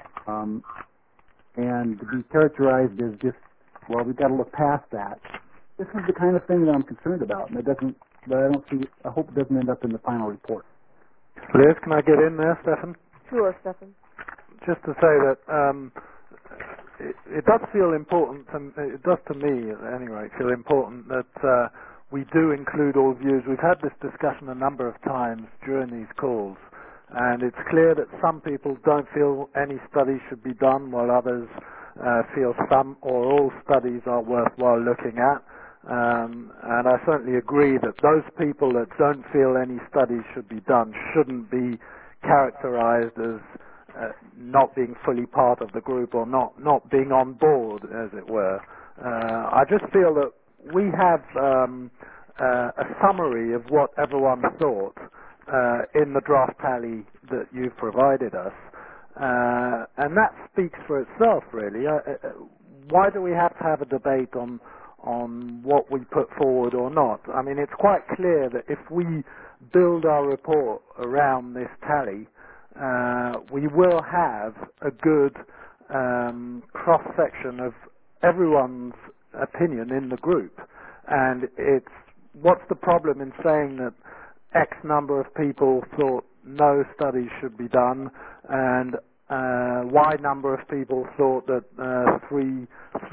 And to be characterized as just, well, we've got to look past that. This is the kind of thing that I'm concerned about, and I hope it doesn't end up in the final report. Liz, can I get in there, Stefan? Sure, Stefan. Just to say that it does feel important, it does to me at any rate feel important that we do include all views. We've had this discussion a number of times during these calls, And it's clear that some people don't feel any studies should be done, while others feel some or all studies are worthwhile looking at. And I certainly agree that those people that don't feel any studies should be done shouldn't be characterized as not being fully part of the group or not being on board, as it were. I just feel that we have a summary of what everyone thought in the draft tally that you've provided us, and that speaks for itself, really. Why do we have to have a debate on what we put forward or not? I mean, it's quite clear that if we build our report around this tally, we will have a good cross-section of everyone's opinion in the group. And what's the problem in saying that X number of people thought no studies should be done, and Y number of people thought that three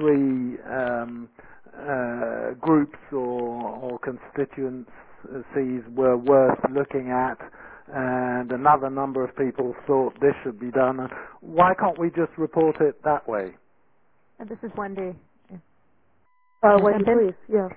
groups or constituencies were worth looking at, and another number of people thought this should be done. Why can't we just report it that way? This is Wendy. Wendy, please. Yeah.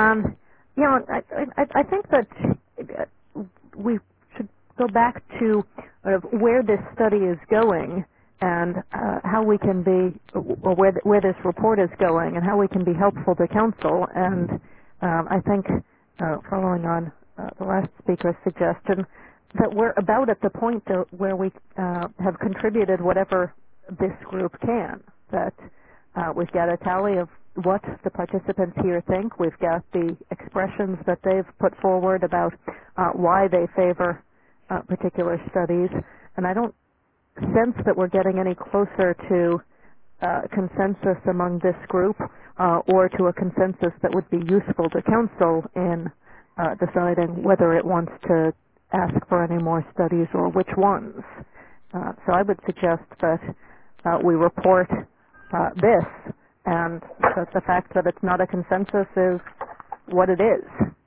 I think that we should go back to where this study is going and how we can be, or where this report is going, and how we can be helpful to council. And I think, following on the last speaker's suggestion, that we're about at the point where we have contributed whatever this group can. That we've got a tally of what the participants here think. We've got the expressions that they've put forward about why they favor particular studies, and I don't sense that we're getting any closer to consensus among this group or to a consensus that would be useful to council in deciding whether it wants to ask for any more studies or which ones. So I would suggest that we report this, and that the fact that it's not a consensus is what it is.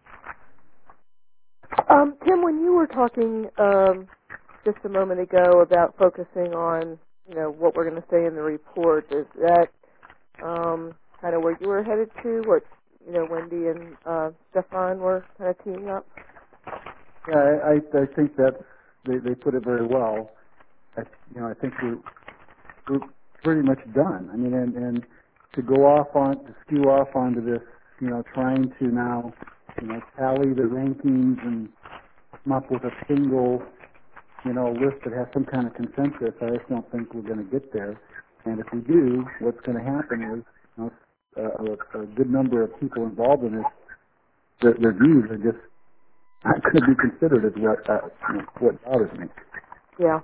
Tim, when you were talking just a moment ago about focusing on, what we're going to say in the report, is that kind of where you were headed to? What, Wendy and Stefan were kind of teeing up? Yeah, I think that they put it very well. I think we're pretty much done. I mean, and to skew off onto this, trying to now, tally the rankings and come up with a single, list that has some kind of consensus, I just don't think we're going to get there. And if we do, what's going to happen is, a good number of people involved in this, their views are just not going to be considered as what bothers me. Yeah.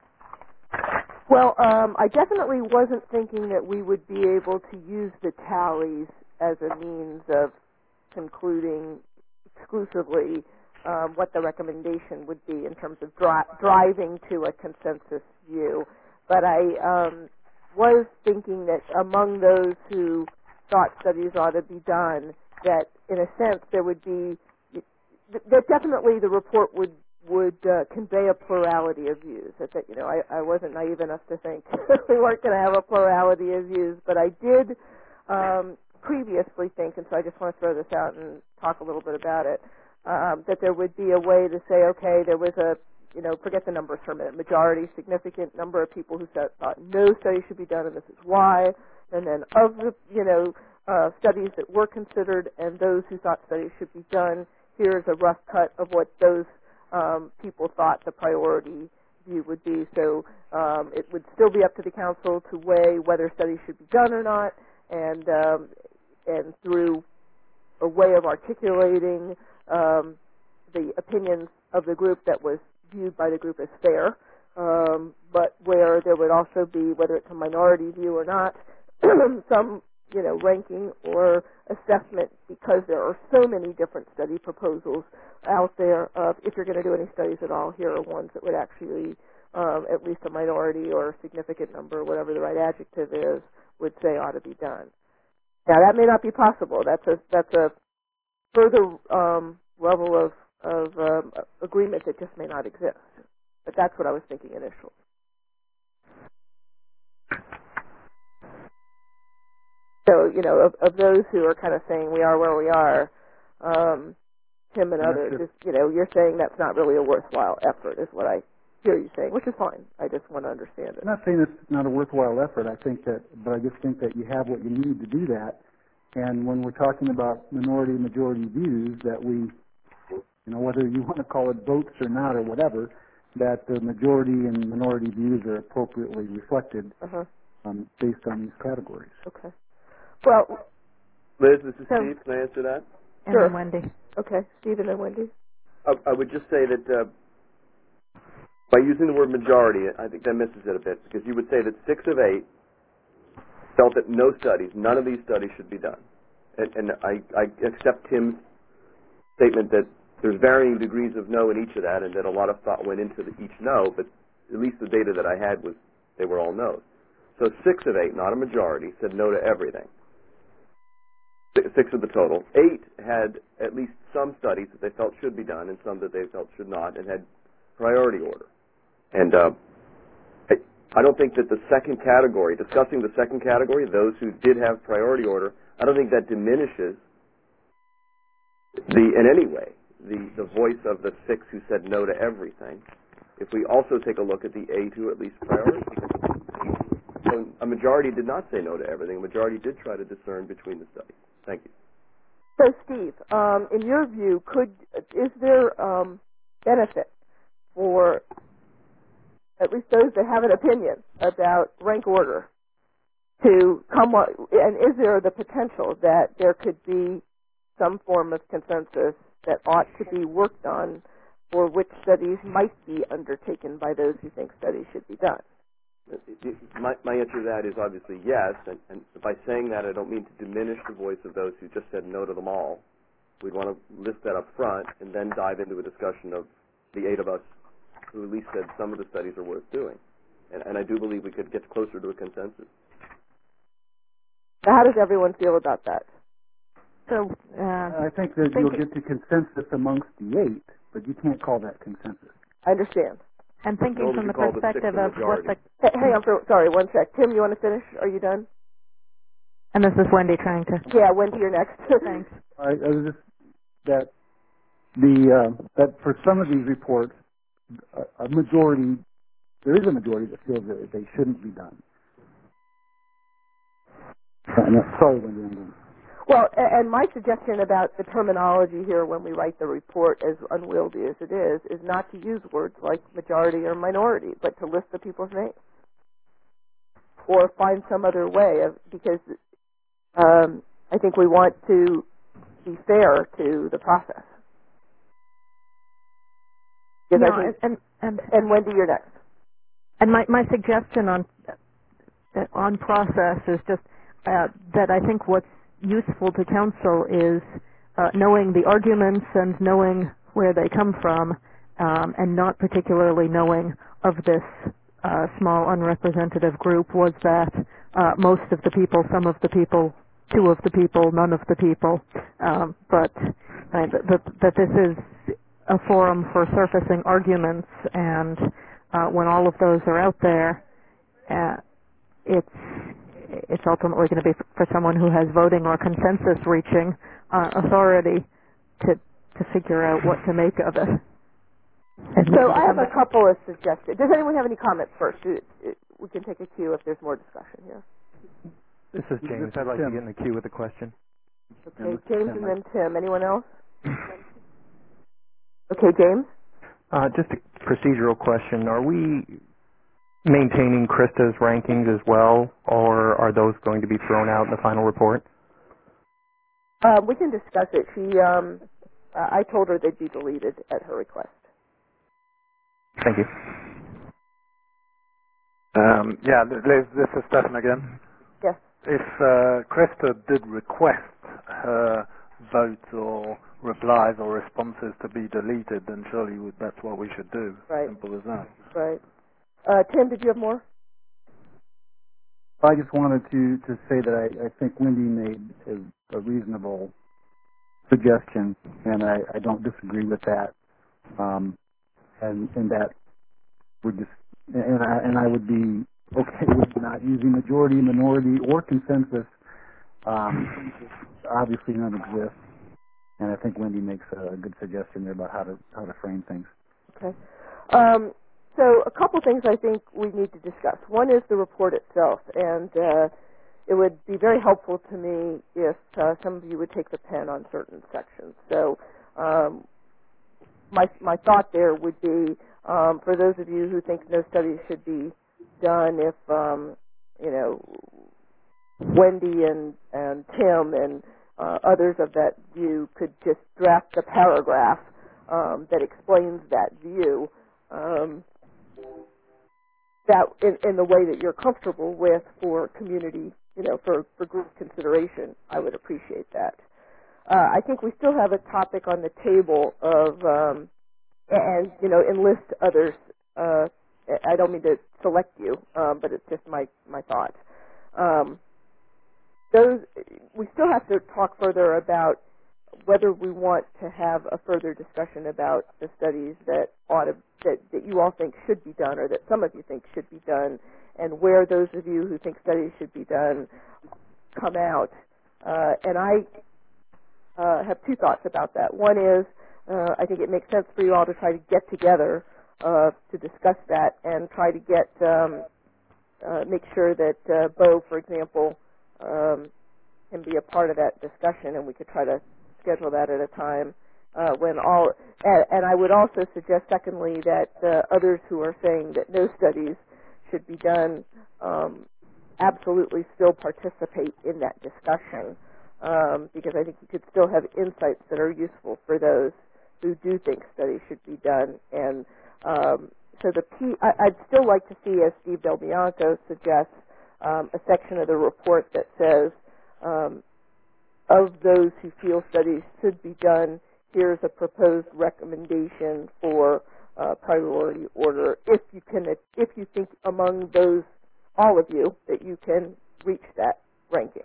Well, I definitely wasn't thinking that we would be able to use the tallies as a means of concluding exclusively what the recommendation would be in terms of driving to a consensus view. But I was thinking that among those who thought studies ought to be done, that in a sense there would be, that definitely the report would convey a plurality of views. That I wasn't naive enough to think we weren't going to have a plurality of views, but I did previously think, and so I just want to throw this out and talk a little bit about it, that there would be a way to say, okay, there was a, forget the numbers for a minute, majority, significant number of people who thought no study should be done, and this is why, and then of the, studies that were considered and those who thought studies should be done, here's a rough cut of what those people thought the priority view would be. So it would still be up to the council to weigh whether studies should be done or not, and through a way of articulating the opinions of the group that was viewed by the group as fair, but where there would also be, whether it's a minority view or not, some ranking or assessment, because there are so many different study proposals out there. If you're going to do any studies at all, here are ones that would actually, at least a minority or a significant number, whatever the right adjective is, would say ought to be done. Now, that may not be possible. That's a further level of agreement that just may not exist. But that's what I was thinking initially. So, of those who are kind of saying we are where we are, Tim and others, you're saying that's not really a worthwhile effort, is what I hear you saying, which is fine. I just want to understand it. I'm not saying it's not a worthwhile effort. I just think that you have what you need to do that. And when we're talking about minority-majority views, that we, whether you want to call it votes or not or whatever, that the majority and minority views are appropriately reflected based on these categories. Okay. Well, Liz, this is Steve. Can I answer that? And then Wendy. Okay, Steve and then Wendy. I would just say that by using the word majority, I think that misses it a bit, because you would say that 6 of 8 felt that none of these studies should be done. And I accept Tim's statement that there's varying degrees of no in each of that, and that a lot of thought went into each no, but at least the data that I had was they were all no's. So 6 of 8, not a majority, said no to everything. 6 of the total. 8 had at least some studies that they felt should be done and some that they felt should not, and had priority order. And I don't think that the second category, discussing the second category, those who did have priority order, I don't think that diminishes in any way the voice of the 6 who said no to everything. If we also take a look at the 8 who at least priority, so a majority did not say no to everything. A majority did try to discern between the studies. Thank you. So, Steve, in your view, is there benefit for at least those that have an opinion about rank order to come up, and is there the potential that there could be some form of consensus that ought to be worked on for which studies might be undertaken by those who think studies should be done? My answer to that is obviously yes, and by saying that I don't mean to diminish the voice of those who just said no to them all. We'd want to list that up front and then dive into a discussion of the 8 of us who at least said some of the studies are worth doing. And I do believe we could get closer to a consensus. How does everyone feel about that? So I think that you'll get to consensus amongst the 8, but you can't call that consensus. I understand. And thinking from the perspective of what the... Hang on, sorry, one sec. Tim, you want to finish? Are you done? And this is Wendy trying to... Yeah, Wendy, you're next. Thanks. I was just that for some of these reports, a majority, there is a majority that feels that they shouldn't be done. Sorry, Wendy. Well, and my suggestion about the terminology here when we write the report, as unwieldy as it is not to use words like majority or minority, but to list the people's names. Or find some other way because I think we want to be fair to the process. No, and Wendy, you're next. And my suggestion on process is just that I think what's useful to counsel is knowing the arguments and knowing where they come from, and not particularly knowing of this small unrepresentative group was that most of the people, some of the people, 2 of the people, none of the people, but that this is a forum for surfacing arguments, and when all of those are out there, it's ultimately going to be for someone who has voting or consensus reaching authority to figure out what to make of it. So I have a couple of suggestions. Does anyone have any comments first? We can take a cue if there's more discussion here. This is James. I'd like to get in the queue with a question. Okay, James and then Tim. Anyone else? Okay, James? Just a procedural question. Are we maintaining Krista's rankings as well, or are those going to be thrown out in the final report? We can discuss it. I told her they'd be deleted at her request. Thank you. This is Stefan again. Yes. If Krista did request her votes or replies or responses to be deleted, then surely that's what we should do. Right. Simple as that. Right. Tim, did you have more? I just wanted to say that I think Wendy made a reasonable suggestion, and I don't disagree with that. And that we're just, and I would be okay with not using majority, minority, or consensus. Obviously, none exist, and I think Wendy makes a good suggestion there about how to frame things. Okay. So a couple things I think we need to discuss. One is the report itself, and it would be very helpful to me if some of you would take the pen on certain sections. So my thought there would be, for those of you who think no studies should be done, if Wendy and Tim and others of that view could just draft a paragraph that explains that view, that in the way that you're comfortable with for community, for group consideration, I would appreciate that. I think we still have a topic on the table of, enlist others. I don't mean to select you, but it's just my thought. We still have to talk further about whether we want to have a further discussion about the studies that you all think should be done, or that some of you think should be done, and where those of you who think studies should be done come out. And I have two thoughts about that. One is, I think it makes sense for you all to try to get together to discuss that and try to make sure that Bo, for example, can be a part of that discussion, and we could try to schedule that at a time when all. And I would also suggest, secondly, that others who are saying that no studies should be done absolutely still participate in that discussion, because I think you could still have insights that are useful for those who do think studies should be done. And so I'd still like to see, as Steve Del Bianco suggests, a section of the report that says, of those who feel studies should be done, here's a proposed recommendation for priority order. If you think among those, all of you, that you can reach that ranking.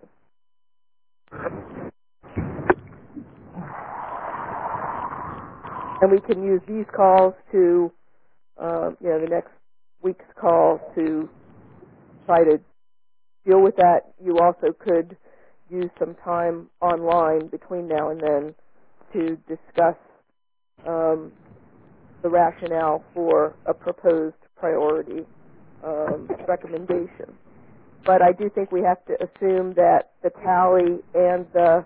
And we can use these calls to, the next week's call to try to deal with that. You also could use some time online between now and then to discuss the rationale for a proposed priority recommendation. But I do think we have to assume that the tally and the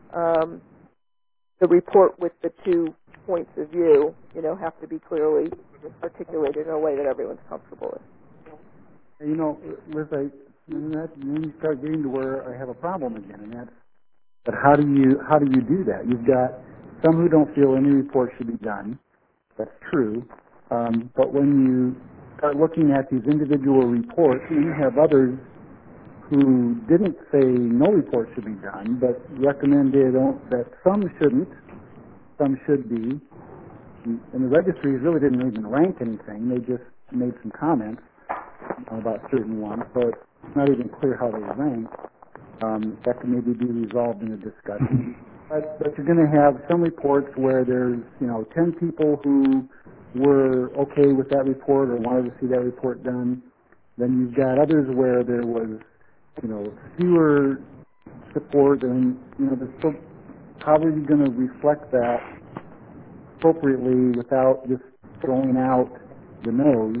report with the 2 points of view, have to be clearly articulated in a way that everyone's comfortable with. Liz, then you start getting to where I have a problem again, and that's, but how do you do that? You've got some who don't feel any report should be done. That's true. But when you start looking at these individual reports, you have others who didn't say no report should be done, but recommended that some shouldn't, some should be. And the registries really didn't even rank anything. They just made some comments about certain ones, so it's not even clear how they rank. That can maybe be resolved in a discussion. But you're going to have some reports where there's, 10 people who were okay with that report or wanted to see that report done. Then you've got others where there was, fewer support, and, how are you going to reflect that appropriately without just throwing out the no's?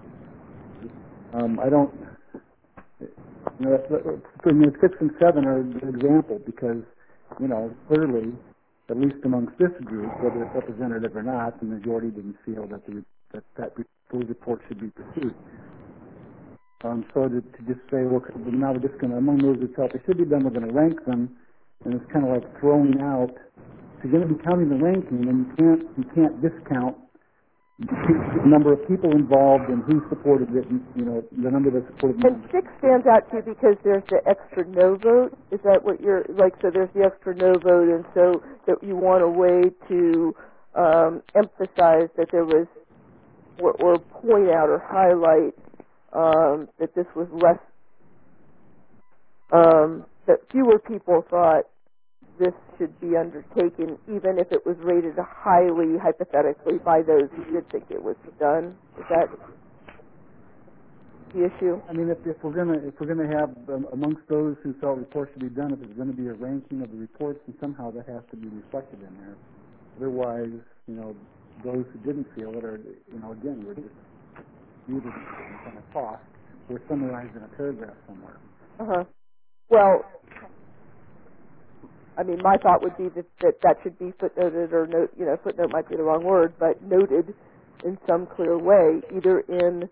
I don't. 6 and 7 are a good example because, clearly, at least amongst this group, whether it's representative or not, the majority didn't feel that those reports should be pursued. So to just say, well, now we're just going to, among those who felt they should be done, we're going to rank them, and it's kind of like throwing out. If you're going to be counting the ranking, then you can't discount the number of people involved and who supported it, and, the number that supported it. And 6 stands out to you because there's the extra no vote. Is that what you're like? So there's the extra no vote, and so that you want a way to emphasize that there was, or point out or highlight that this was less, that fewer people thought this should be undertaken, even if it was rated highly, hypothetically, by those who did think it was done. Is that? the issue? I mean, if we're gonna have amongst those who felt reports should be done, if there's going to be a ranking of the reports, then somehow that has to be reflected in there. Otherwise, those who didn't feel it are, again, we're just muted and kind of tossed. We're summarized in a paragraph somewhere. Well, I mean, my thought would be that should be footnoted or footnote might be the wrong word, but noted in some clear way, either in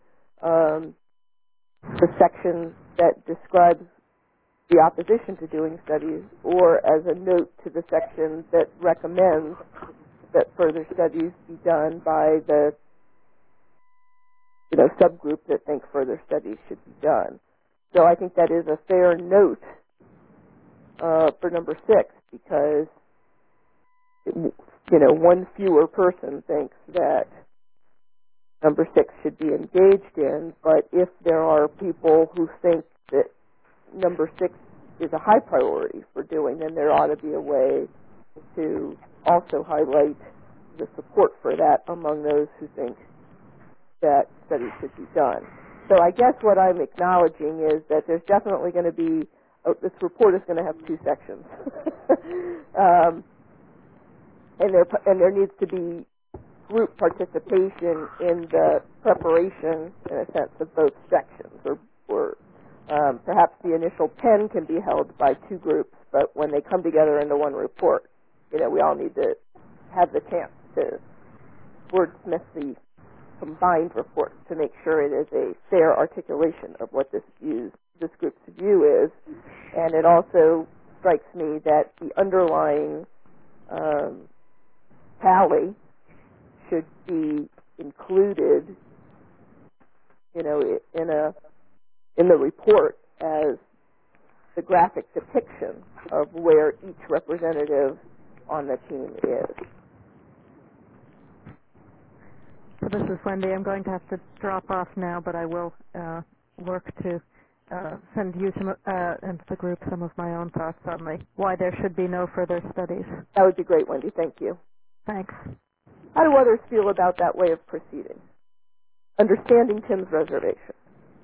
the section that describes the opposition to doing studies, or as a note to the section that recommends that further studies be done by the subgroup that think further studies should be done. So I think that is a fair note for number 6, because one fewer person thinks that number 6 should be engaged in, but if there are people who think that number 6 is a high priority for doing, then there ought to be a way to also highlight the support for that among those who think that studies should be done. So I guess what I'm acknowledging is that there's definitely going to be, this report is going to have 2 sections. And there needs to be group participation in the preparation, in a sense, of both sections, or perhaps the initial pen can be held by 2 groups, but when they come together into one report, we all need to have the chance to wordsmith the combined report to make sure it is a fair articulation of what this group's view is. And it also strikes me that the underlying tally should be included, in the report as the graphic depiction of where each representative on the team is. So this is Wendy. I'm going to have to drop off now, but I will work to send you and the group some of my own thoughts on why there should be no further studies. That would be great, Wendy. Thank you. Thanks. How do others feel about that way of proceeding? Understanding Tim's reservation.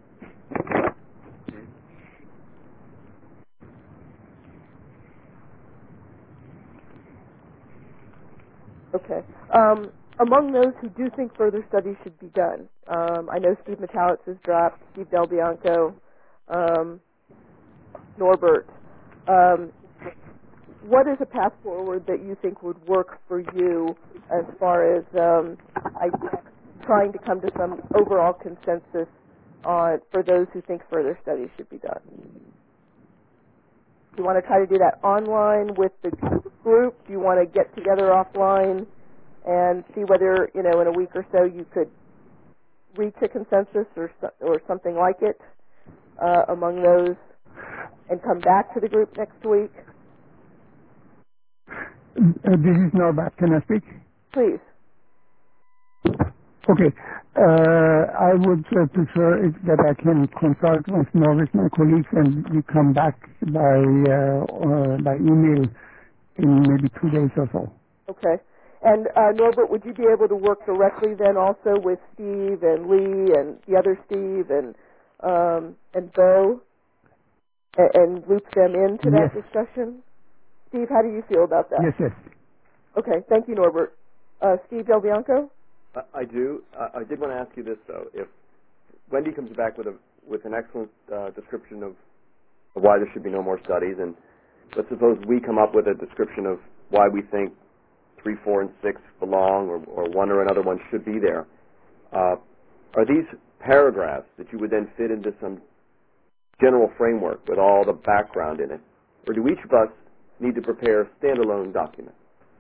Okay. Among those who do think further studies should be done, I know Steve Metalitz has dropped, Steve Del Bianco, Norbert. What is a path forward that you think would work for you as far as trying to come to some overall consensus for those who think further studies should be done? Do you want to try to do that online with the group? Do you want to get together offline and see whether, in a week or so you could reach a consensus or something like it among those and come back to the group next week? This is Norbert. Can I speak? Please. Okay. I would prefer that I can consult once more with my colleagues and we come back by email in maybe 2 days or so. Okay. And Norbert, would you be able to work directly then also with Steve and Lee and the other Steve and Bo and loop them into that discussion? Steve, how do you feel about that? Yes. Okay. Thank you, Norbert. Steve Del Bianco? I do. I did want to ask you this, though. If Wendy comes back with an excellent description of why there should be no more studies, and let's suppose we come up with a description of why we think 3, 4, and 6 belong, or one or another one should be there, are these paragraphs that you would then fit into some general framework with all the background in it, or do each of us need to prepare standalone documents?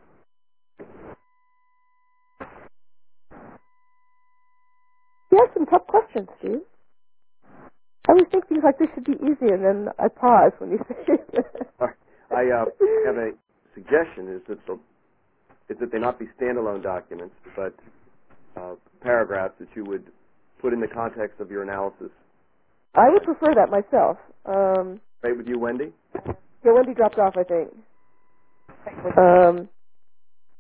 You have some tough questions, Steve. I always think things like this should be easy, and then I pause when you say it. I have a suggestion, is that they not be standalone documents, but paragraphs that you would put in the context of your analysis. I would prefer that myself. Right with you, Wendy? Yeah, Wendy dropped off, I think.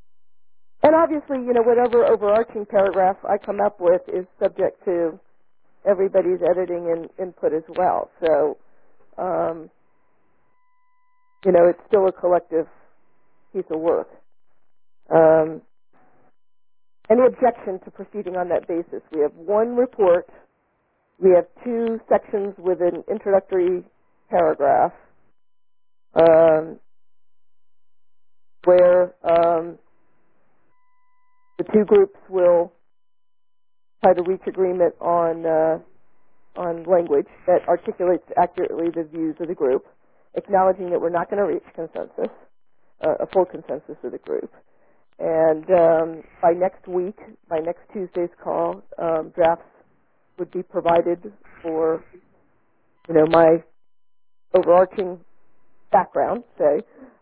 And obviously, whatever overarching paragraph I come up with is subject to everybody's editing and input as well. So, it's still a collective piece of work. Any objection to proceeding on that basis? We have one report. We have two sections with an introductory paragraph where the two groups will try to reach agreement on language that articulates accurately the views of the group, acknowledging that we're not going to reach consensus, a full consensus of the group. And by next week, by next Tuesday's call, drafts would be provided for, my overarching background, say,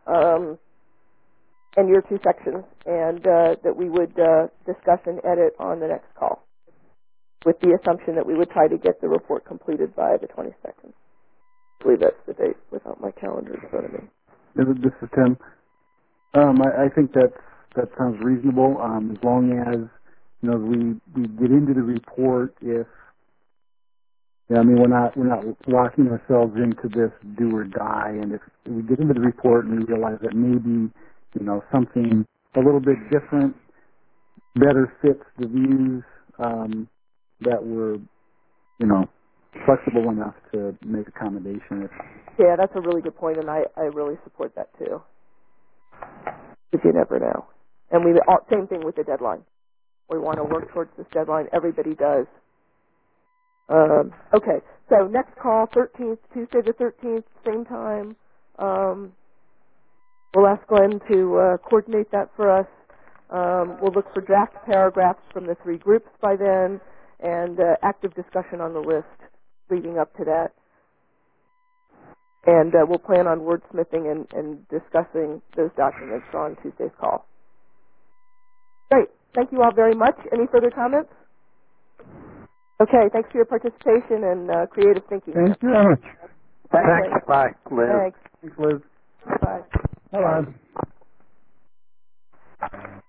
and your two sections, and that we would discuss and edit on the next call, with the assumption that we would try to get the report completed by the 22nd. I believe that's the date without my calendar in front of me. This is Tim. I think that sounds reasonable, as long as we get into the report. If we're not locking ourselves into this do or die, and if we get into the report and we realize that maybe something a little bit different better fits the views, that we're flexible enough to make accommodation. Yeah, that's a really good point, and I really support that too. Because you never know. And same thing with the deadline. We want to work towards this deadline. Everybody does. Okay, so next call, 13th, Tuesday the 13th, same time. We'll ask Glenn to coordinate that for us. We'll look for draft paragraphs from the three groups by then, and active discussion on the list leading up to that. And we'll plan on wordsmithing and discussing those documents on Tuesday's call. Great. Thank you all very much. Any further comments? Okay. Thanks for your participation and creative thinking. Thank you very much. Thanks. Bye, Liz. Thanks. Thanks, Liz. Bye. Bye-bye.